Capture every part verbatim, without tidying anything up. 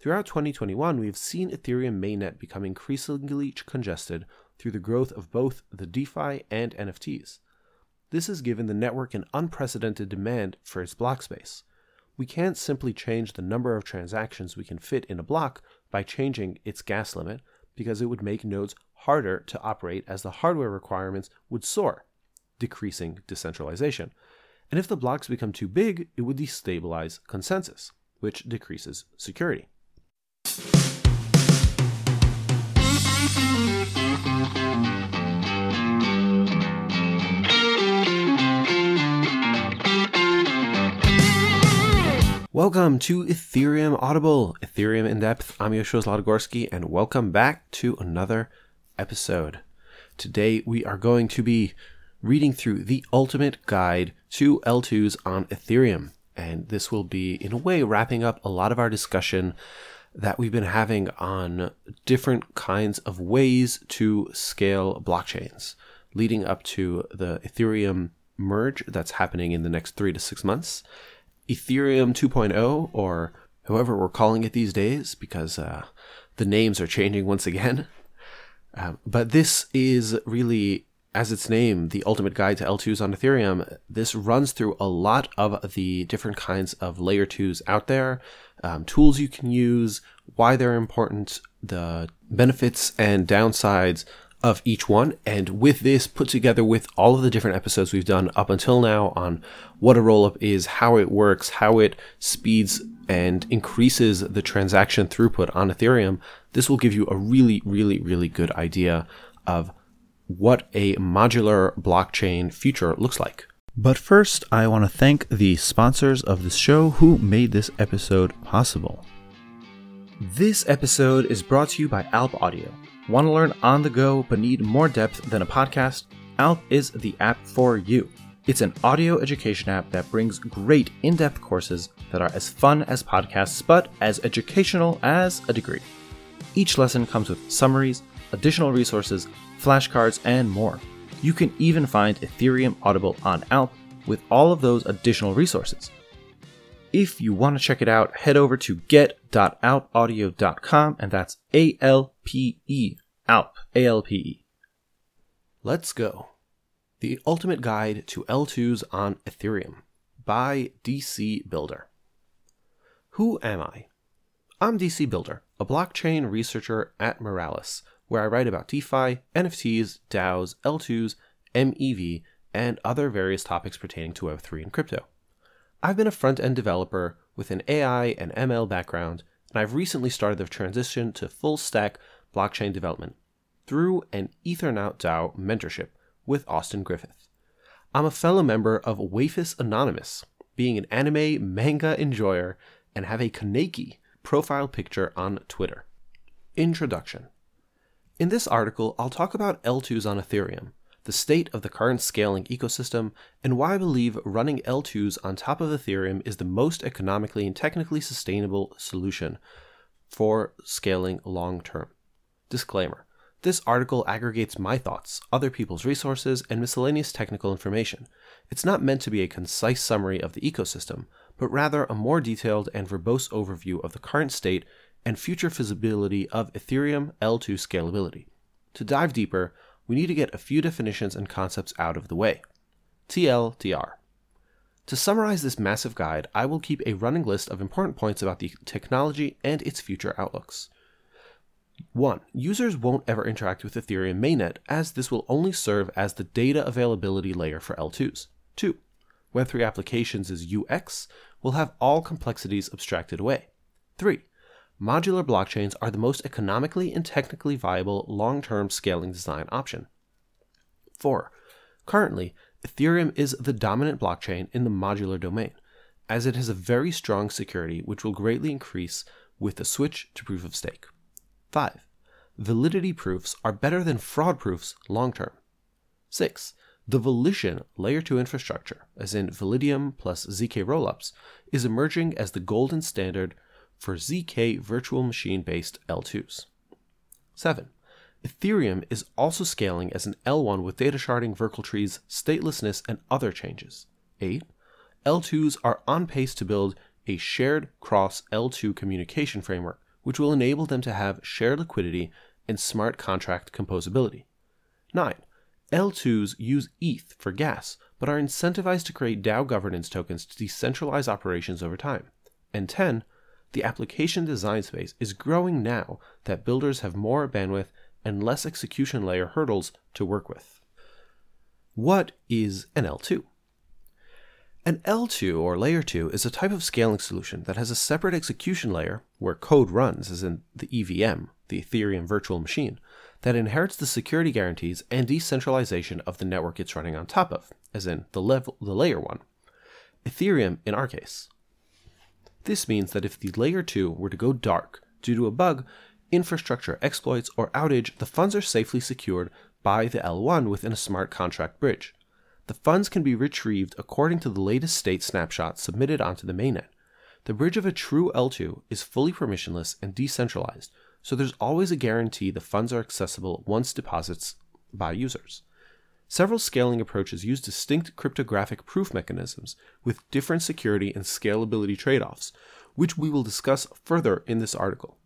Throughout twenty twenty-one, we have seen Ethereum mainnet become increasingly congested through the growth of both the DeFi and N F Ts. This has given the network an unprecedented demand for its block space. We can't simply change the number of transactions we can fit in a block by changing its gas limit, because it would make nodes harder to operate as the hardware requirements would soar, decreasing decentralization. And if the blocks become too big, it would destabilize consensus, which decreases security. Welcome to Ethereum Audible, Ethereum in Depth. I'm Yoshua Zlatogorsky, and welcome back to another episode. Today we are going to be reading through the ultimate guide to L twos on Ethereum, and this will be, in a way, wrapping up a lot of our discussion that we've been having on different kinds of ways to scale blockchains, leading up to the Ethereum merge that's happening in the next three to six months. Ethereum two point oh, or however we're calling it these days, because uh, the names are changing once again. Um, but this is really, as its name, the ultimate guide to L twos on Ethereum. This runs through a lot of the different kinds of layer twos out there, um, tools you can use, why they're important, the benefits and downsides of each one, and with this put together with all of the different episodes we've done up until now on what a rollup is, how it works, how it speeds and increases the transaction throughput on Ethereum, this will give you a really, really, really good idea of what a modular blockchain future looks like. But first, I want to thank the sponsors of this show who made this episode possible. This episode is brought to you by Alp Audio. Want to learn on the go but need more depth than a podcast? Alp is the app for you. It's an audio education app that brings great in-depth courses that are as fun as podcasts but as educational as a degree. Each lesson comes with summaries, additional resources, flashcards, and more. You can even find Ethereum Audible on Alp with all of those additional resources. If you want to check it out, head over to get dot alp audio dot com, and that's A L P E, Alp, A L P E. Let's go. The Ultimate Guide to L twos on Ethereum by D C Builder. Who am I? I'm D C Builder, a blockchain researcher at Moralis, where I write about DeFi, N F Ts, DAOs, L twos, M E V, and other various topics pertaining to Web three and crypto. I've been a front-end developer with an A I and M L background, and I've recently started the transition to full-stack blockchain development through an Ethernaut DAO mentorship with Austin Griffith. I'm a fellow member of Wafis Anonymous, being an anime manga enjoyer, and have a Kaneki profile picture on Twitter. Introduction. In this article, I'll talk about L twos on Ethereum, the state of the current scaling ecosystem, and why I believe running L twos on top of Ethereum is the most economically and technically sustainable solution for scaling long-term. Disclaimer. This article aggregates my thoughts, other people's resources, and miscellaneous technical information. It's not meant to be a concise summary of the ecosystem, but rather a more detailed and verbose overview of the current state and future feasibility of Ethereum L two scalability. To dive deeper, we need to get a few definitions and concepts out of the way. T L D R. To summarize this massive guide, I will keep a running list of important points about the technology and its future outlooks. one. Users won't ever interact with Ethereum mainnet, as this will only serve as the data availability layer for L twos. two. Web three applications' U X will have all complexities abstracted away. three. Modular blockchains are the most economically and technically viable long-term scaling design option. four. Currently, Ethereum is the dominant blockchain in the modular domain, as it has a very strong security which will greatly increase with the switch to proof of stake. five. Validity proofs are better than fraud proofs long-term. six. The Volition Layer two infrastructure, as in Validium plus Z K rollups, is emerging as the golden standard for Z K virtual machine-based L twos. seven. Ethereum is also scaling as an L one with data sharding, Verkle trees, statelessness, and other changes. eight. L twos are on pace to build a shared cross L two communication framework which will enable them to have shared liquidity and smart contract composability. nine. L twos use E T H for gas, but are incentivized to create DAO governance tokens to decentralize operations over time. And ten. The application design space is growing now that builders have more bandwidth and less execution layer hurdles to work with. What is an L two? An L two, or layer two, is a type of scaling solution that has a separate execution layer, where code runs, as in the E V M, the Ethereum virtual machine, that inherits the security guarantees and decentralization of the network it's running on top of, as in the, level, the layer one. Ethereum, in our case. This means that if the layer two were to go dark due to a bug, infrastructure exploits, or outage, the funds are safely secured by the L one within a smart contract bridge. The funds can be retrieved according to the latest state snapshot submitted onto the mainnet. The bridge of a true L two is fully permissionless and decentralized, so there's always a guarantee the funds are accessible once deposits by users. Several scaling approaches use distinct cryptographic proof mechanisms with different security and scalability trade-offs, which we will discuss further in this article.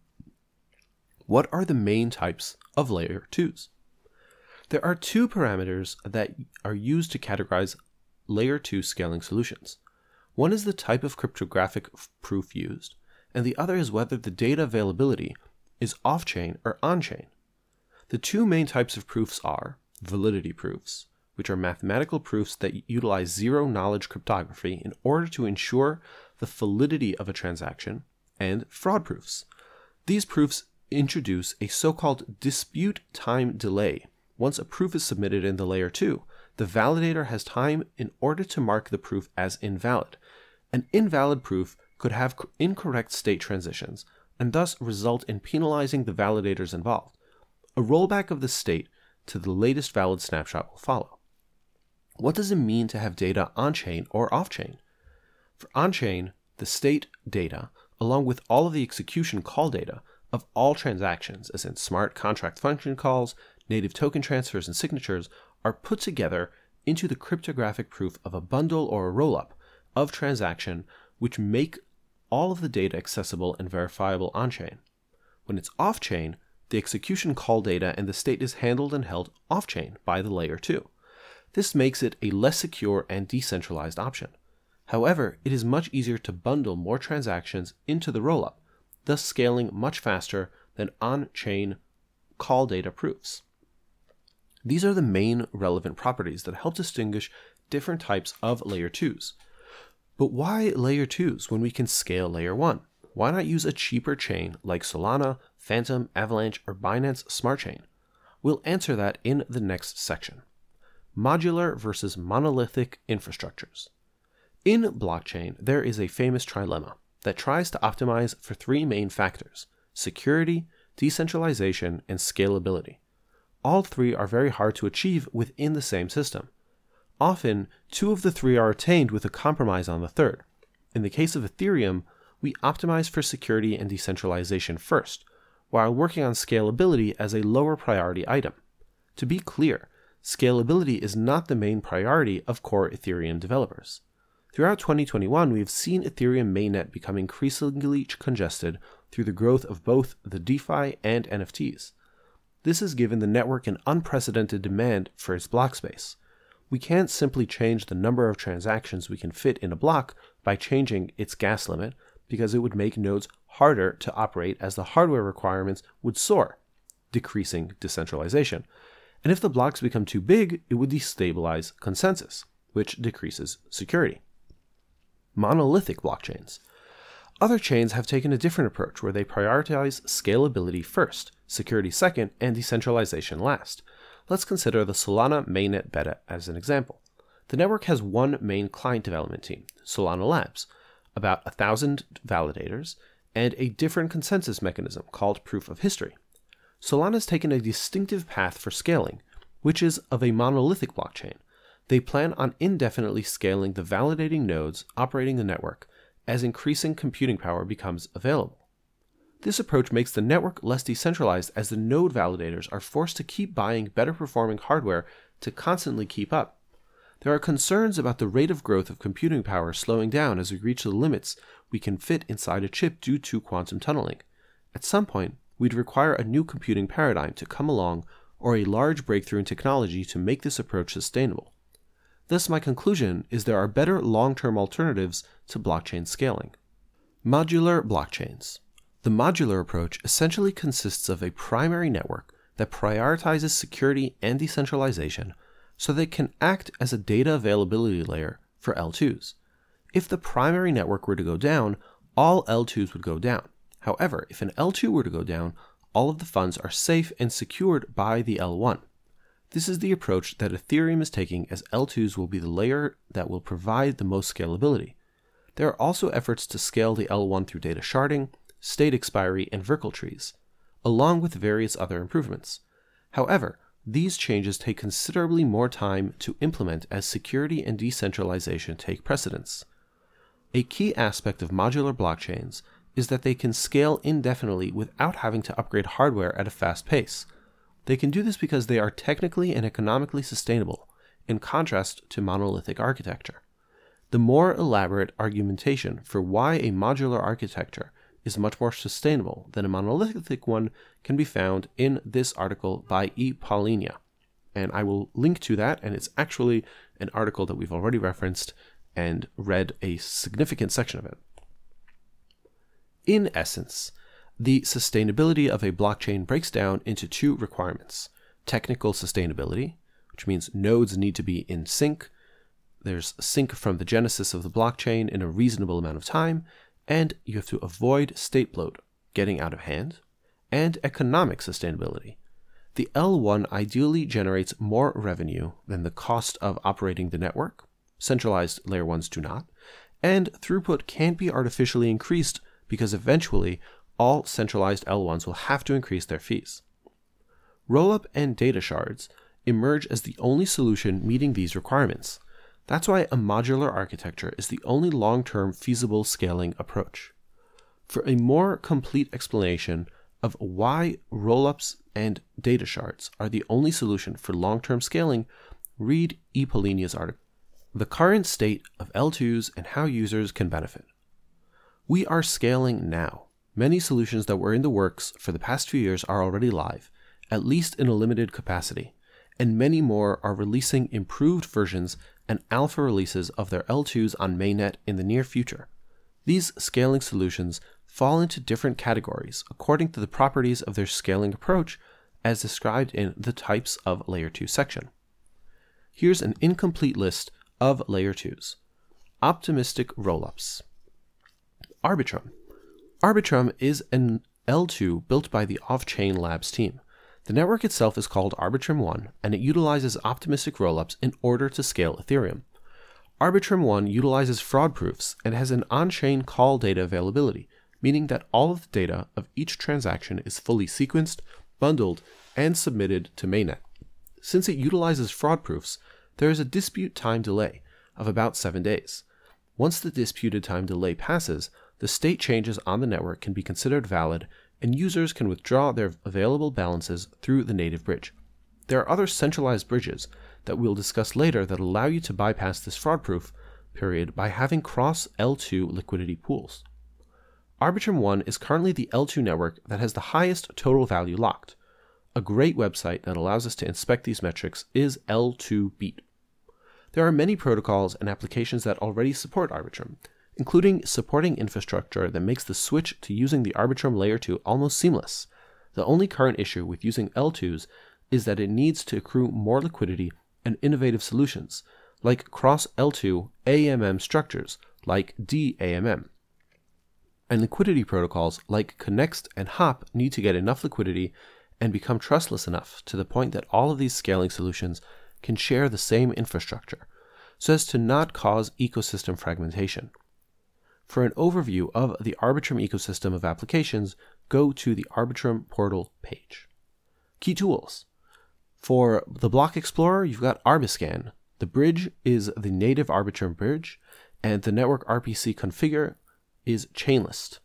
What are the main types of layer twos? There are two parameters that are used to categorize layer two scaling solutions. One is the type of cryptographic proof used, and the other is whether the data availability is off-chain or on-chain. The two main types of proofs are validity proofs, which are mathematical proofs that utilize zero-knowledge cryptography in order to ensure the validity of a transaction, and fraud proofs. These proofs introduce a so-called dispute time delay. Once a proof is submitted in the layer two, the validator has time in order to mark the proof as invalid. An invalid proof could have incorrect state transitions, and thus result in penalizing the validators involved. A rollback of the state to the latest valid snapshot will follow. What does it mean to have data on-chain or off-chain? For on-chain, the state data, along with all of the execution call data of all transactions, as in smart contract function calls, native token transfers, and signatures, are put together into the cryptographic proof of a bundle or a rollup of transaction which make all of the data accessible and verifiable on-chain. When it's off-chain, the execution call data and the state is handled and held off-chain by the layer two. This makes it a less secure and decentralized option. However, it is much easier to bundle more transactions into the rollup, thus scaling much faster than on-chain call data proofs. These are the main relevant properties that help distinguish different types of layer twos. But why layer twos when we can scale layer one? Why not use a cheaper chain like Solana, Phantom, Avalanche, or Binance Smart Chain? We'll answer that in the next section. Modular versus monolithic infrastructures. In blockchain, there is a famous trilemma that tries to optimize for three main factors: security, decentralization, and scalability. All three are very hard to achieve within the same system. Often, two of the three are attained with a compromise on the third. In the case of Ethereum, we optimize for security and decentralization first, while working on scalability as a lower priority item. To be clear, scalability is not the main priority of core Ethereum developers. Throughout twenty twenty-one, we have seen Ethereum mainnet become increasingly congested through the growth of both the DeFi and N F Ts. This has given the network an unprecedented demand for its block space. We can't simply change the number of transactions we can fit in a block by changing its gas limit, because it would make nodes harder to operate as the hardware requirements would soar, decreasing decentralization. And if the blocks become too big, it would destabilize consensus, which decreases security. Monolithic blockchains. Other chains have taken a different approach where they prioritize scalability first, security second, and decentralization last. Let's consider the Solana mainnet beta as an example. The network has one main client development team, Solana Labs, about a thousand validators, and a different consensus mechanism called Proof of History. Solana has taken a distinctive path for scaling, which is of a monolithic blockchain. They plan on indefinitely scaling the validating nodes operating the network as increasing computing power becomes available. This approach makes the network less decentralized, as the node validators are forced to keep buying better performing hardware to constantly keep up. There are concerns about the rate of growth of computing power slowing down as we reach the limits we can fit inside a chip due to quantum tunneling. At some point, we'd require a new computing paradigm to come along or a large breakthrough in technology to make this approach sustainable. Thus, my conclusion is there are better long-term alternatives to blockchain scaling. Modular blockchains. The modular approach essentially consists of a primary network that prioritizes security and decentralization so that it can act as a data availability layer for L twos. If the primary network were to go down, all L twos would go down. However, if an L two were to go down, all of the funds are safe and secured by the L one. This is the approach that Ethereum is taking, as L twos will be the layer that will provide the most scalability. There are also efforts to scale the L one through data sharding, state expiry, and Verkle trees, along with various other improvements. However, these changes take considerably more time to implement as security and decentralization take precedence. A key aspect of modular blockchains is that they can scale indefinitely without having to upgrade hardware at a fast pace. They can do this because they are technically and economically sustainable, in contrast to monolithic architecture. The more elaborate argumentation for why a modular architecture is much more sustainable than a monolithic one can be found in this article by E. Paulinia. And I will link to that, and it's actually an article that we've already referenced and read a significant section of it. In essence, the sustainability of a blockchain breaks down into two requirements: technical sustainability, which means nodes need to be in sync, there's sync from the genesis of the blockchain in a reasonable amount of time, and you have to avoid state bloat, getting out of hand, and economic sustainability. The L one ideally generates more revenue than the cost of operating the network. Centralized layer ones do not, and throughput can't be artificially increased because eventually all centralized L ones will have to increase their fees. Rollup and data shards emerge as the only solution meeting these requirements. That's why a modular architecture is the only long-term feasible scaling approach. For a more complete explanation of why rollups and data shards are the only solution for long-term scaling, read E. Paulinia's article, The Current State of L twos and How Users Can Benefit. We are scaling now. Many solutions that were in the works for the past few years are already live, at least in a limited capacity, and many more are releasing improved versions and alpha releases of their L twos on mainnet in the near future. These scaling solutions fall into different categories according to the properties of their scaling approach as described in the Types of Layer two section. Here's an incomplete list of Layer twos. Optimistic rollups. Arbitrum. Arbitrum is an L two built by the Off-Chain Labs team. The network itself is called Arbitrum one, and it utilizes optimistic rollups in order to scale Ethereum. Arbitrum one utilizes fraud proofs and has an on-chain call data availability, meaning that all of the data of each transaction is fully sequenced, bundled, and submitted to mainnet. Since it utilizes fraud proofs, there is a dispute time delay of about seven days. Once the disputed time delay passes, the state changes on the network can be considered valid, and users can withdraw their available balances through the native bridge. There are other centralized bridges that we'll discuss later that allow you to bypass this fraud-proof period by having cross L two liquidity pools. Arbitrum one is currently the L two network that has the highest total value locked. A great website that allows us to inspect these metrics is L two Beat. There are many protocols and applications that already support Arbitrum, including supporting infrastructure that makes the switch to using the Arbitrum Layer two almost seamless. The only current issue with using L twos is that it needs to accrue more liquidity and innovative solutions, like cross-L two A M M structures like D A M M. And liquidity protocols like Connext and Hop need to get enough liquidity and become trustless enough to the point that all of these scaling solutions can share the same infrastructure, so as to not cause ecosystem fragmentation. For an overview of the Arbitrum ecosystem of applications, go to the Arbitrum portal page. Key tools. For the Block Explorer, you've got Arbiscan. The bridge is the native Arbitrum bridge, and the network R P C configure is Chainlist.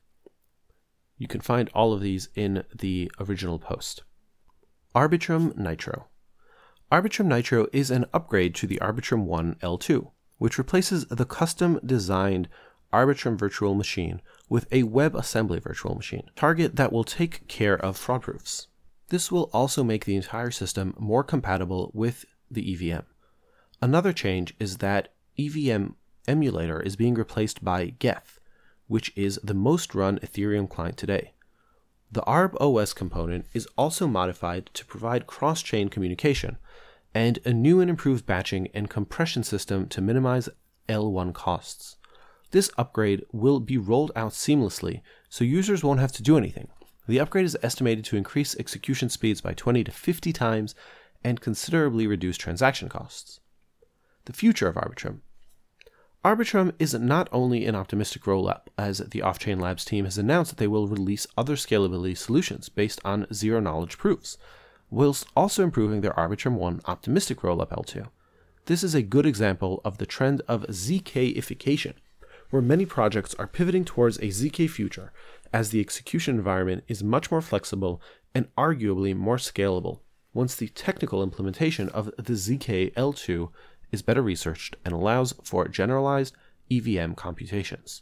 You can find all of these in the original post. Arbitrum Nitro. Arbitrum Nitro is an upgrade to the Arbitrum one L two, which replaces the custom-designed Arbitrum virtual machine with a WebAssembly virtual machine, target that will take care of fraud proofs. This will also make the entire system more compatible with the E V M. Another change is that E V M emulator is being replaced by Geth, which is the most run Ethereum client today. The ArbOS component is also modified to provide cross-chain communication, and a new and improved batching and compression system to minimize L one costs. This upgrade will be rolled out seamlessly, so users won't have to do anything. The upgrade is estimated to increase execution speeds by twenty to fifty times and considerably reduce transaction costs. The future of Arbitrum. Arbitrum is not only an optimistic roll-up, as the Off-Chain Labs team has announced that they will release other scalability solutions based on zero-knowledge proofs, whilst also improving their Arbitrum one optimistic roll-up L two. This is a good example of the trend of Z K-ification, where many projects are pivoting towards a Z K future, as the execution environment is much more flexible and arguably more scalable once the technical implementation of the Z K L two is better researched and allows for generalized E V M computations.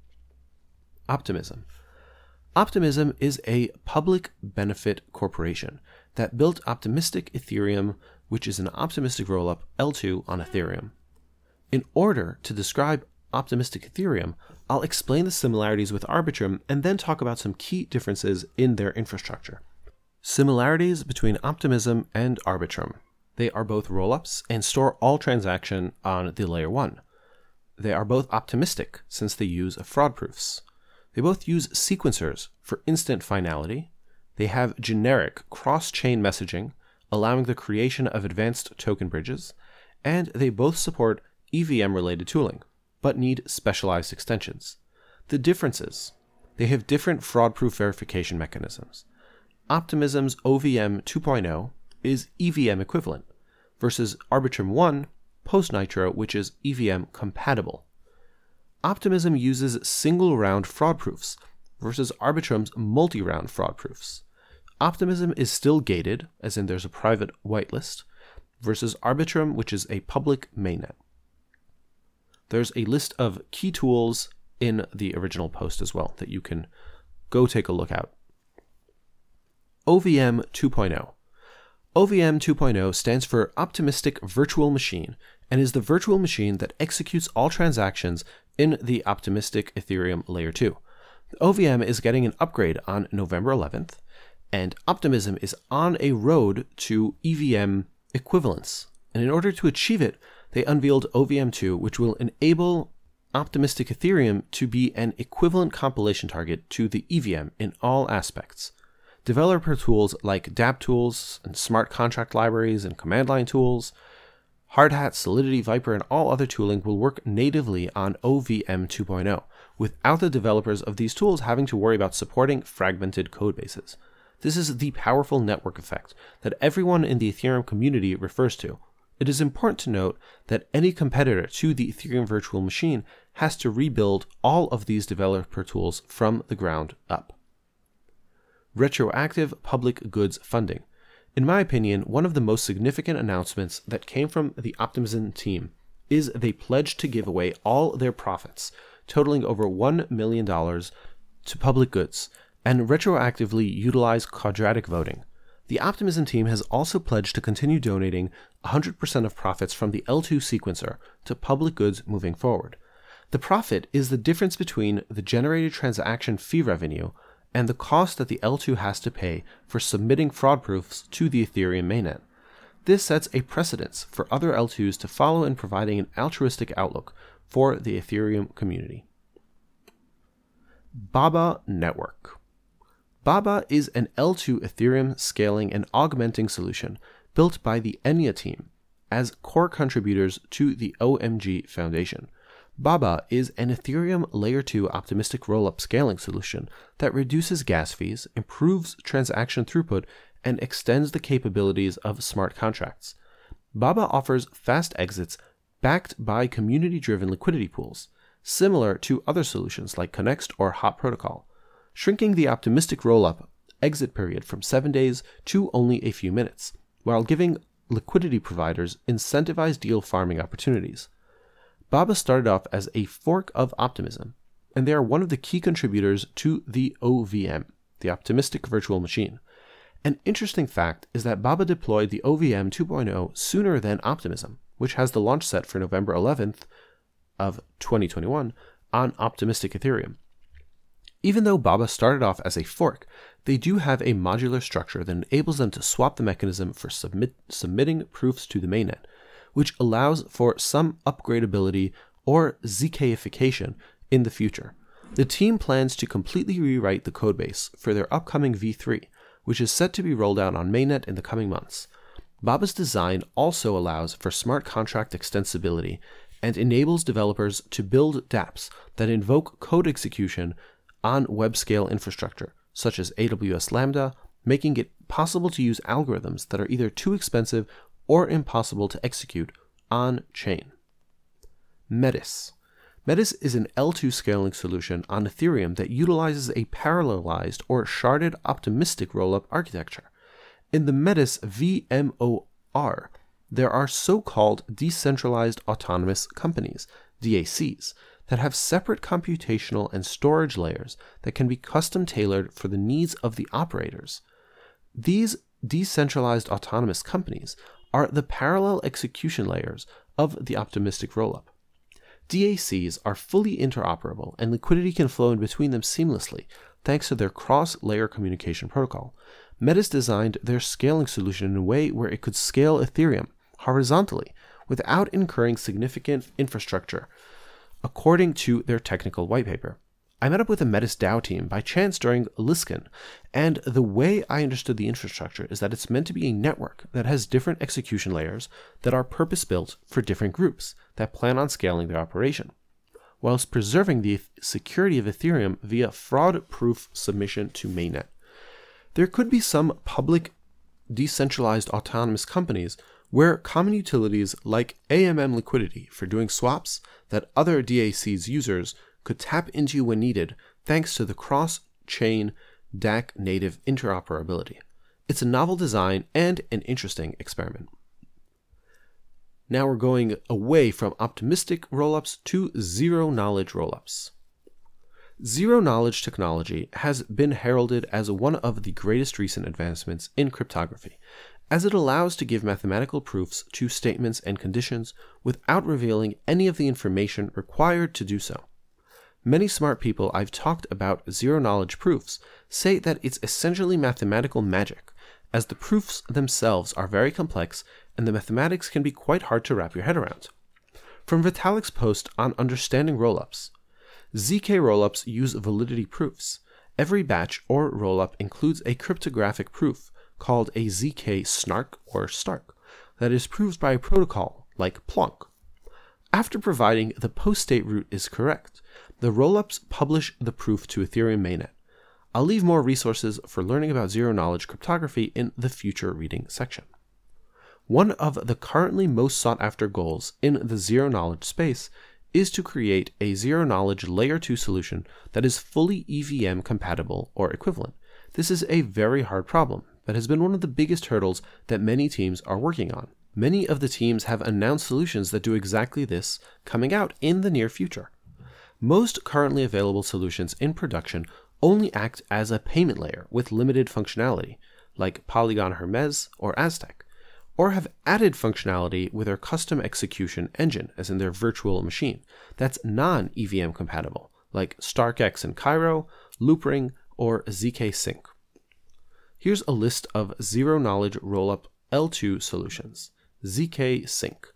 Optimism. Optimism is a public benefit corporation that built Optimistic Ethereum, which is an optimistic rollup L two on Ethereum. In order to describe Optimistic Ethereum, I'll explain the similarities with Arbitrum and then talk about some key differences in their infrastructure. Similarities between Optimism and Arbitrum. They are both rollups and store all transaction on the layer one. They are both optimistic since they use fraud proofs. They both use sequencers for instant finality. They have generic cross-chain messaging, allowing the creation of advanced token bridges, and they both support E V M-related tooling, but need specialized extensions. The differences. They have different fraud-proof verification mechanisms. Optimism's O V M two point oh is E V M equivalent, versus Arbitrum one post-Nitro, which is E V M compatible. Optimism uses single-round fraud proofs, versus Arbitrum's multi-round fraud proofs. Optimism is still gated, as in there's a private whitelist, versus Arbitrum, which is a public mainnet. There's a list of key tools in the original post as well that you can go take a look at. O V M two point oh. O V M two point oh stands for Optimistic Virtual Machine and is the virtual machine that executes all transactions in the Optimistic Ethereum Layer two. The O V M is getting an upgrade on November eleventh, and Optimism is on a road to E V M equivalence. And in order to achieve it, they unveiled O V M two, which will enable Optimistic Ethereum to be an equivalent compilation target to the E V M in all aspects. Developer tools like dApp tools and smart contract libraries and command line tools, Hardhat, Solidity, Viper, and all other tooling will work natively on O V M two point oh, without the developers of these tools having to worry about supporting fragmented codebases. This is the powerful network effect that everyone in the Ethereum community refers to. It is important to note that any competitor to the Ethereum virtual machine has to rebuild all of these developer tools from the ground up. Retroactive public goods funding. In my opinion, one of the most significant announcements that came from the Optimism team is they pledged to give away all their profits, totaling over one million dollars, to public goods, and retroactively utilize quadratic voting. The Optimism team has also pledged to continue donating one hundred percent of profits from the L two sequencer to public goods moving forward. The profit is the difference between the generated transaction fee revenue and the cost that the L two has to pay for submitting fraud proofs to the Ethereum mainnet. This sets a precedence for other L twos to follow in providing an altruistic outlook for the Ethereum community. Baba Network. Baba is an L two Ethereum scaling and augmenting solution built by the Enya team as core contributors to the O M G Foundation. Baba is an Ethereum Layer two optimistic rollup scaling solution that reduces gas fees, improves transaction throughput, and extends the capabilities of smart contracts. Baba offers fast exits backed by community-driven liquidity pools, similar to other solutions like Connext or Hop Protocol, shrinking the optimistic rollup exit period from seven days to only a few minutes, while giving liquidity providers incentivized deal farming opportunities. Baba started off as a fork of Optimism, and they are one of the key contributors to the O V M, the Optimistic Virtual Machine. An interesting fact is that Baba deployed the O V M two point oh sooner than Optimism, which has the launch set for November eleventh of twenty twenty-one on Optimistic Ethereum. Even though Baba started off as a fork, they do have a modular structure that enables them to swap the mechanism for submit, submitting proofs to the mainnet, which allows for some upgradability or Z K-ification in the future. The team plans to completely rewrite the codebase for their upcoming V three, which is set to be rolled out on mainnet in the coming months. Baba's design also allows for smart contract extensibility and enables developers to build dApps that invoke code execution on web-scale infrastructure, such as A W S Lambda, making it possible to use algorithms that are either too expensive or impossible to execute on-chain. Metis. Metis is an L two scaling solution on Ethereum that utilizes a parallelized or sharded optimistic rollup architecture. In the Metis V M O R, there are so-called decentralized autonomous companies, D A Cs, that have separate computational and storage layers that can be custom-tailored for the needs of the operators. These decentralized autonomous companies are the parallel execution layers of the optimistic rollup. D A Cs are fully interoperable, and liquidity can flow in between them seamlessly thanks to their cross-layer communication protocol. Metis designed their scaling solution in a way where it could scale Ethereum horizontally without incurring significant infrastructure, according to their technical white paper. I met up with the Metis DAO team by chance during Liscon, and the way I understood the infrastructure is that it's meant to be a network that has different execution layers that are purpose-built for different groups that plan on scaling their operation, whilst preserving the security of Ethereum via fraud-proof submission to mainnet. There could be some public decentralized autonomous companies where common utilities like A M M liquidity for doing swaps that other D A Cs users could tap into when needed thanks to the cross-chain D A C native interoperability. It's a novel design and an interesting experiment. Now we're going away from optimistic rollups to zero-knowledge rollups. Zero-knowledge technology has been heralded as one of the greatest recent advancements in cryptography, as it allows to give mathematical proofs to statements and conditions without revealing any of the information required to do so. Many smart people I've talked about zero-knowledge proofs say that it's essentially mathematical magic, as the proofs themselves are very complex and the mathematics can be quite hard to wrap your head around. From Vitalik's post on understanding rollups, Z K rollups use validity proofs. Every batch or rollup includes a cryptographic proof called a Z K snark or stark that is proved by a protocol like Plonk. After providing the post-state root is correct, the rollups publish the proof to Ethereum mainnet. I'll leave more resources for learning about zero-knowledge cryptography in the future reading section. One of the currently most sought-after goals in the zero-knowledge space is to create a zero-knowledge layer two solution that is fully E V M compatible or equivalent. This is a very hard problem, but has been one of the biggest hurdles that many teams are working on. Many of the teams have announced solutions that do exactly this coming out in the near future. Most currently available solutions in production only act as a payment layer with limited functionality, like Polygon Hermes or Aztec, or have added functionality with their custom execution engine, as in their virtual machine, that's non-E V M compatible, like StarkX and Cairo, Loopring, or Z K Sync. Here's a list of zero-knowledge rollup L two solutions. Z K Sync.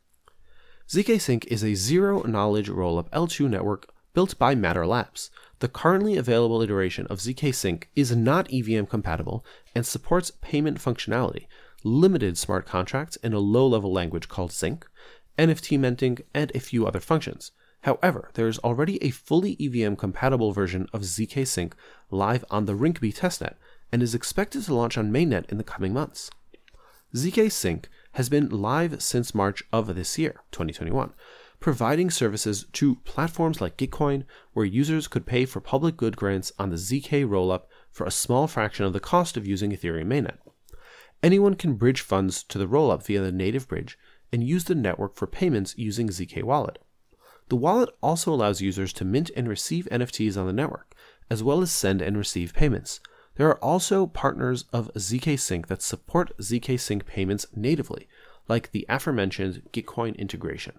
Z K Sync is a zero-knowledge rollup L two network built by Matter Labs. The currently available iteration of Z K Sync is not E V M compatible and supports payment functionality, limited smart contracts in a low-level language called Zinc, N F T minting, and a few other functions. However, there is already a fully E V M compatible version of Z K Sync live on the Rinkeby testnet and is expected to launch on mainnet in the coming months. Z K Sync has been live since March of this year, twenty twenty-one, providing services to platforms like Gitcoin, where users could pay for public good grants on the Z K rollup for a small fraction of the cost of using Ethereum mainnet. Anyone can bridge funds to the rollup via the native bridge and use the network for payments using Z K Wallet. The wallet also allows users to mint and receive N F Ts on the network, as well as send and receive payments. There are also partners of Z K Sync that support Z K Sync payments natively, like the aforementioned Gitcoin integration.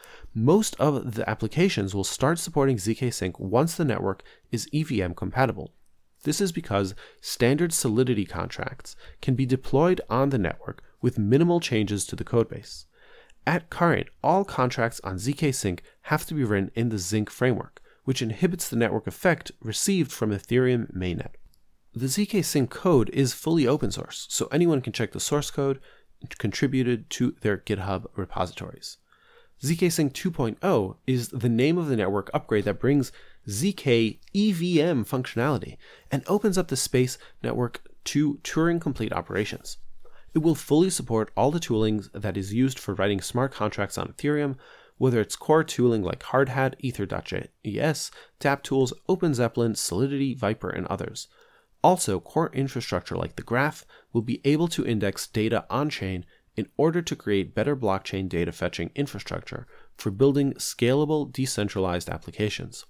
Most of the applications will start supporting Z K Sync once the network is E V M compatible. This is because standard Solidity contracts can be deployed on the network with minimal changes to the codebase. At current, all contracts on Z K Sync have to be written in the Zinc framework, which inhibits the network effect received from Ethereum mainnet. The Z K Sync code is fully open source, so anyone can check the source code contributed to their GitHub repositories. Z K Sync two point oh is the name of the network upgrade that brings Z K E V M functionality and opens up the Space network to Turing-complete operations. It will fully support all the tooling that is used for writing smart contracts on Ethereum, whether it's core tooling like Hardhat, Ether.js, DAppTools, OpenZeppelin, Solidity, Viper, and others. Also, core infrastructure like the Graph will be able to index data on-chain in order to create better blockchain data fetching infrastructure for building scalable, decentralized applications.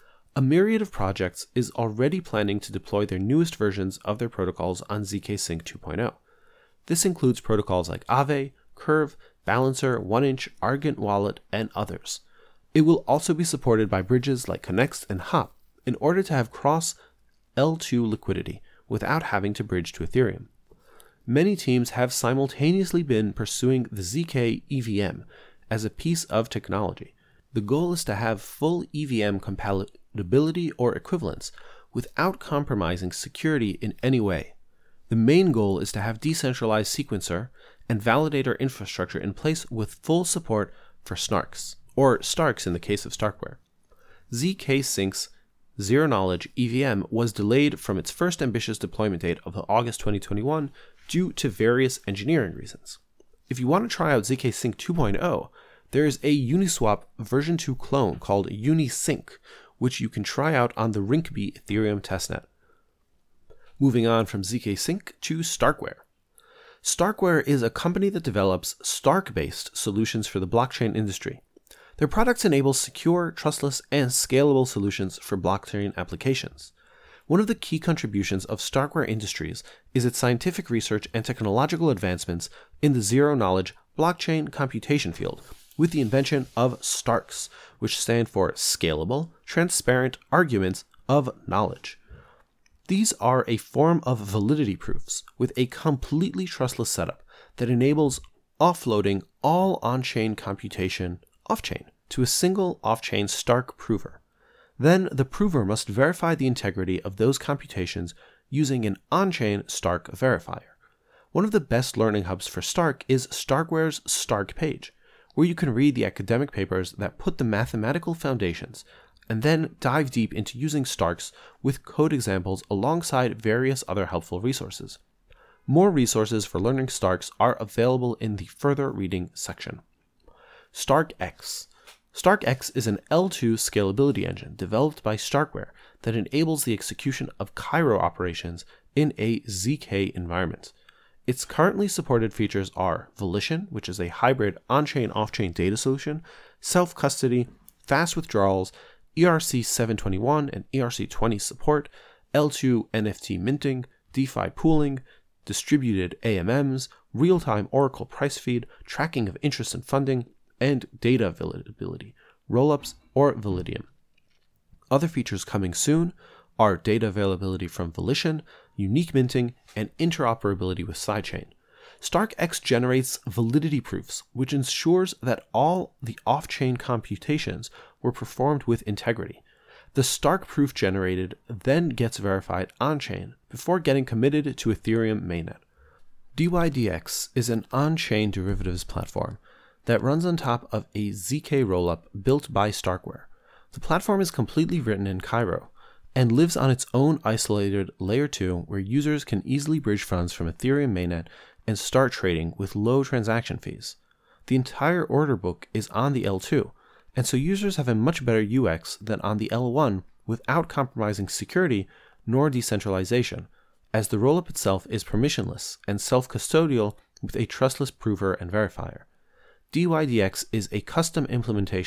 A myriad of projects is already planning to deploy their newest versions of their protocols on Z K Sync two point oh. This includes protocols like Aave, Curve, Balancer, one inch, Argent Wallet, and others. It will also be supported by bridges like Connext and Hop in order to have cross L two liquidity without having to bridge to Ethereum. Many teams have simultaneously been pursuing the Z K E V M as a piece of technology. The goal is to have full E V M compatibility or equivalence without compromising security in any way. The main goal is to have decentralized sequencer and validator infrastructure in place with full support for snarks, or Starks in the case of Starkware. Z K Sync's Zero Knowledge E V M was delayed from its first ambitious deployment date of August twenty twenty-one due to various engineering reasons. If you want to try out Z K Sync two point oh, there is a Uniswap version two clone called Unisync, which you can try out on the Rinkeby Ethereum testnet. Moving on from Z K Sync to Starkware. Starkware is a company that develops Stark-based solutions for the blockchain industry. Their products enable secure, trustless, and scalable solutions for blockchain applications. One of the key contributions of Starkware Industries is its scientific research and technological advancements in the zero-knowledge blockchain computation field, with the invention of Starks, which stand for Scalable, Transparent Arguments of Knowledge. These are a form of validity proofs with a completely trustless setup that enables offloading all on-chain computation off-chain to a single off-chain Stark prover. Then the prover must verify the integrity of those computations using an on-chain Stark verifier. One of the best learning hubs for Stark is Starkware's Stark page, where you can read the academic papers that put the mathematical foundations and then dive deep into using Starks with code examples alongside various other helpful resources. More resources for learning Starks are available in the further reading section. StarkX. StarkX is an L two scalability engine developed by Starkware that enables the execution of Cairo operations in a Z K environment. Its currently supported features are Volition, which is a hybrid on-chain off-chain data solution, self-custody, fast withdrawals, E R C seven twenty-one and E R C twenty support, L two N F T minting, DeFi pooling, distributed A M Ms, real-time Oracle price feed, tracking of interest and funding, and data availability, rollups, or Validium. Other features coming soon are data availability from Volition, unique minting, and interoperability with sidechain. StarkX generates validity proofs, which ensures that all the off-chain computations were performed with integrity. The Stark proof generated then gets verified on-chain before getting committed to Ethereum mainnet. D Y D X is an on-chain derivatives platform that runs on top of a Z K rollup built by Starkware. The platform is completely written in Cairo and lives on its own isolated layer two where users can easily bridge funds from Ethereum mainnet and start trading with low transaction fees. The entire order book is on the L two, and so users have a much better U X than on the L one without compromising security nor decentralization, as the rollup itself is permissionless and self-custodial with a trustless prover and verifier. D Y D X is a custom implementation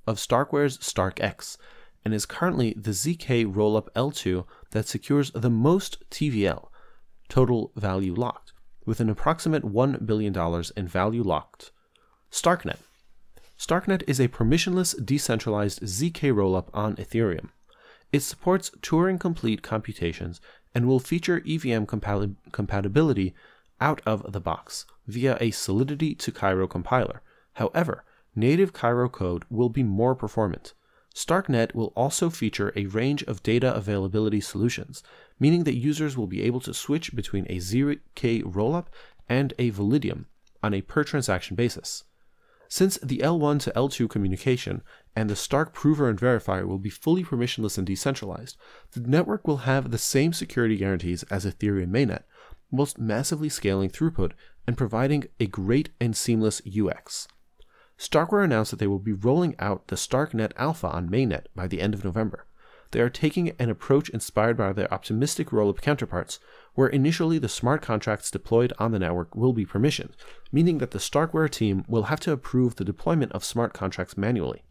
of Starkware's StarkX, and is currently the Z K Rollup L two that secures the most T V L, total value locked, with an approximate one billion dollars in value locked. Starknet. Starknet is a permissionless, decentralized Z K rollup on Ethereum. It supports Turing-complete computations and will feature E V M compa- compatibility out of the box via a Solidity to Cairo compiler. However, native Cairo code will be more performant. Starknet will also feature a range of data availability solutions, meaning that users will be able to switch between a Z K rollup and a Validium on a per-transaction basis. Since the L one to L two communication and the Stark prover and verifier will be fully permissionless and decentralized, the network will have the same security guarantees as Ethereum mainnet, whilst massively scaling throughput and providing a great and seamless U X. Starkware announced that they will be rolling out the Starknet Alpha on mainnet by the end of November. They are taking an approach inspired by their optimistic rollup counterparts, where initially the smart contracts deployed on the network will be permissioned, meaning that the Starkware team will have to approve the deployment of smart contracts manually.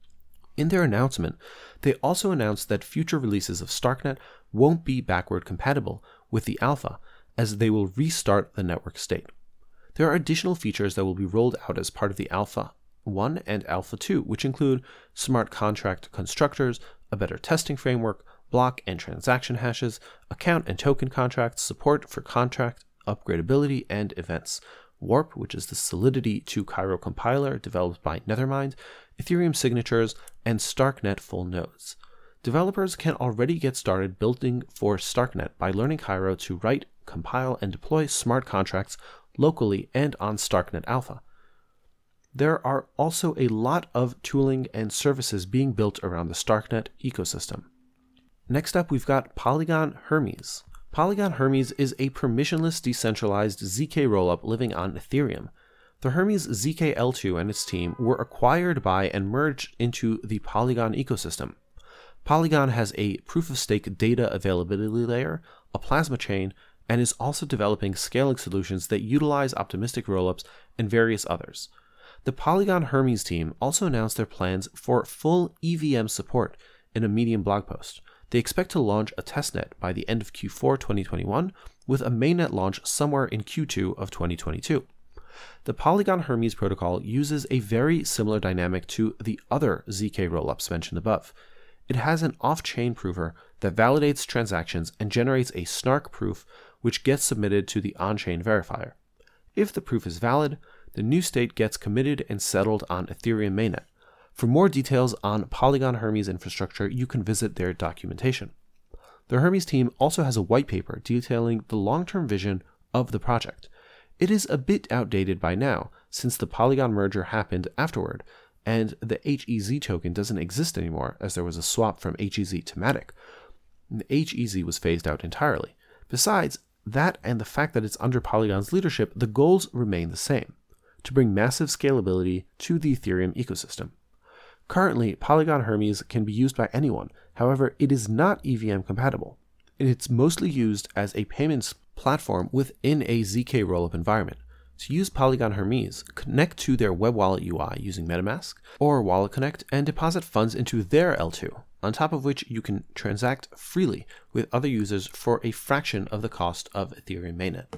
In their announcement, they also announced that future releases of Starknet won't be backward compatible with the Alpha, as they will restart the network state. There are additional features that will be rolled out as part of the Alpha one and Alpha two, which include smart contract constructors, a better testing framework, block and transaction hashes, account and token contracts, support for contract upgradability and events, Warp, which is the Solidity to Cairo compiler developed by Nethermind, Ethereum signatures, and Starknet full nodes. Developers can already get started building for Starknet by learning Cairo to write, compile, and deploy smart contracts locally and on Starknet Alpha. There are also a lot of tooling and services being built around the Starknet ecosystem. Next up, we've got Polygon Hermes. Polygon Hermes is a permissionless, decentralized Z K rollup living on Ethereum. The Hermes Z K L two and its team were acquired by and merged into the Polygon ecosystem. Polygon has a proof-of-stake data availability layer, a plasma chain, and is also developing scaling solutions that utilize optimistic rollups and various others. The Polygon Hermes team also announced their plans for full E V M support in a Medium blog post. They expect to launch a testnet by the end of Q four twenty twenty-one, with a mainnet launch somewhere in Q two of twenty twenty-two. The Polygon Hermes protocol uses a very similar dynamic to the other Z K rollups mentioned above. It has an off-chain prover that validates transactions and generates a snark proof which gets submitted to the on-chain verifier. If the proof is valid, the new state gets committed and settled on Ethereum mainnet. For more details on Polygon Hermes infrastructure, you can visit their documentation. The Hermes team also has a white paper detailing the long-term vision of the project. It is a bit outdated by now, since the Polygon merger happened afterward, and the H E Z token doesn't exist anymore, as there was a swap from H E Z to Matic. The H E Z was phased out entirely. Besides that, and the fact that it's under Polygon's leadership, the goals remain the same: to bring massive scalability to the Ethereum ecosystem. Currently, Polygon Hermes can be used by anyone, however, it is not E V M compatible. It's mostly used as a payments platform within a Z K rollup environment. To use Polygon Hermes, connect to their web wallet U I using MetaMask or Wallet Connect and deposit funds into their L two, on top of which you can transact freely with other users for a fraction of the cost of Ethereum mainnet.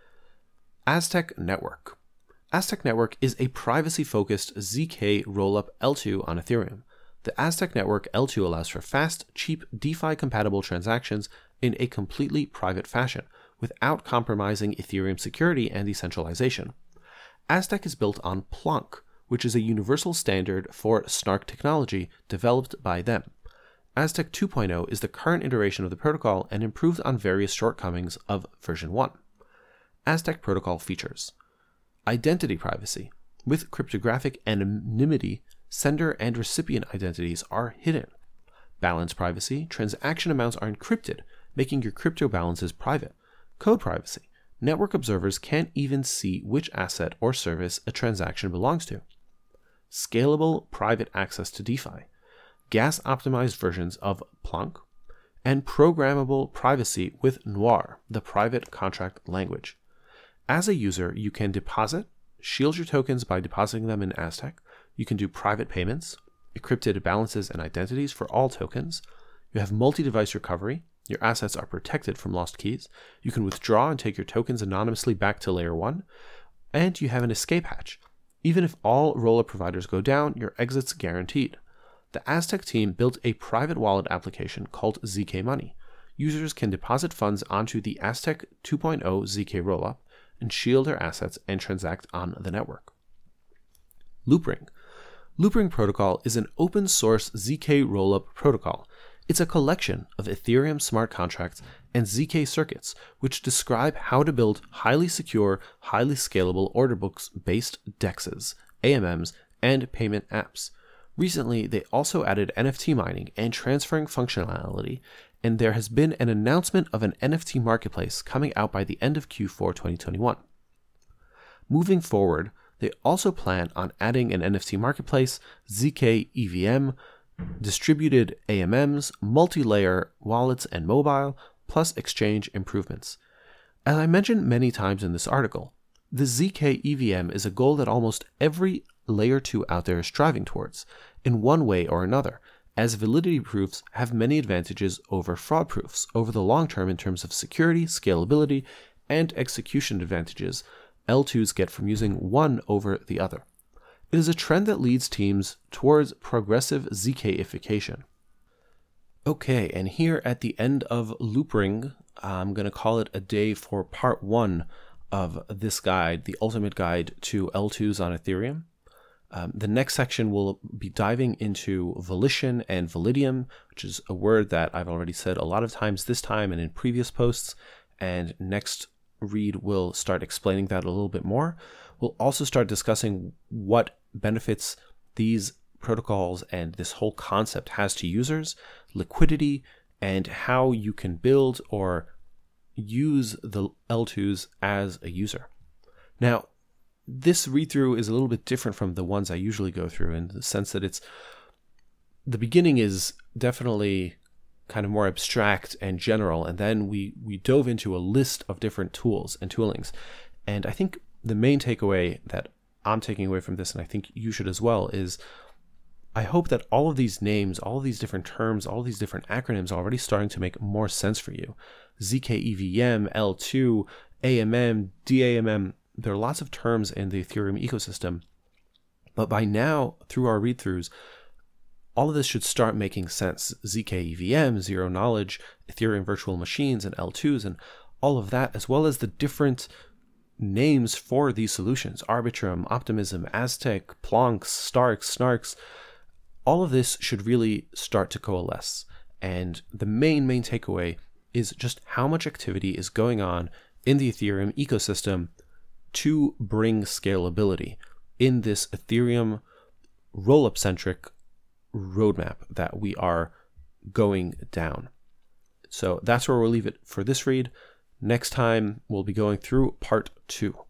Aztec Network. Aztec Network is a privacy-focused Z K rollup L two on Ethereum. The Aztec Network L two allows for fast, cheap, DeFi-compatible transactions in a completely private fashion, without compromising Ethereum security and decentralization. Aztec is built on Plonk, which is a universal standard for Snark technology developed by them. Aztec two point oh is the current iteration of the protocol and improved on various shortcomings of version one. Aztec protocol features: identity privacy. With cryptographic anonymity, sender and recipient identities are hidden. Balance privacy. Transaction amounts are encrypted, making your crypto balances private. Code privacy. Network observers can't even see which asset or service a transaction belongs to. Scalable private access to DeFi. Gas-optimized versions of Plonk. And programmable privacy with Noir, the private contract language. As a user, you can deposit, shield your tokens by depositing them in Aztec. You can do private payments, encrypted balances and identities for all tokens. You have multi-device recovery. Your assets are protected from lost keys. You can withdraw and take your tokens anonymously back to layer one. And you have an escape hatch. Even if all rollup providers go down, your exit's guaranteed. The Aztec team built a private wallet application called Z K Money. Users can deposit funds onto the Aztec two point oh Z K rollup and shield their assets and transact on the network. Loopring. Loopring protocol is an open source Z K rollup protocol. It's a collection of Ethereum smart contracts and Z K circuits, which describe how to build highly secure, highly scalable order books-based D E Xs, A M Ms, and payment apps. Recently, they also added N F T mining and transferring functionality, and there has been an announcement of an N F T marketplace coming out by the end of Q four twenty twenty-one. Moving forward, they also plan on adding an N F T marketplace, Z K E V M, distributed A M Ms, multi-layer wallets and mobile, plus exchange improvements. As I mentioned many times in this article, the Z K E V M is a goal that almost every layer two out there is striving towards, in one way or another, as validity proofs have many advantages over fraud proofs over the long term in terms of security, scalability, and execution advantages L twos get from using one over the other. It is a trend that leads teams towards progressive Z K-ification. Okay, and here at the end of Loopring, I'm going to call it a day for part one of this guide, the ultimate guide to L twos on Ethereum. Um, the next section will be diving into volition and validium, which is a word that I've already said a lot of times this time and in previous posts, and next read will start explaining that a little bit more. We'll also start discussing what benefits these protocols and this whole concept has to users, liquidity, and how you can build or use the L twos as a user. Now, this read-through is a little bit different from the ones I usually go through in the sense that it's the beginning is definitely kind of more abstract and general, and then we we dove into a list of different tools and toolings. And I think the main takeaway that I'm taking away from this, and I think you should as well, is I hope that all of these names, all of these different terms, all of these different acronyms are already starting to make more sense for you. Z K E V M, L two, A M M, D A M M, there are lots of terms in the Ethereum ecosystem. But by now, through our read-throughs, all of this should start making sense. Z K E V M, Zero Knowledge, Ethereum Virtual Machines, and L twos, and all of that, as well as the different names for these solutions, Arbitrum, Optimism, Aztec, Plonks, Starks, Snarks, all of this should really start to coalesce. And the main, main takeaway is just how much activity is going on in the Ethereum ecosystem to bring scalability in this Ethereum rollup-centric roadmap that we are going down. So that's where we'll leave it for this read. Next time, we'll be going through part two.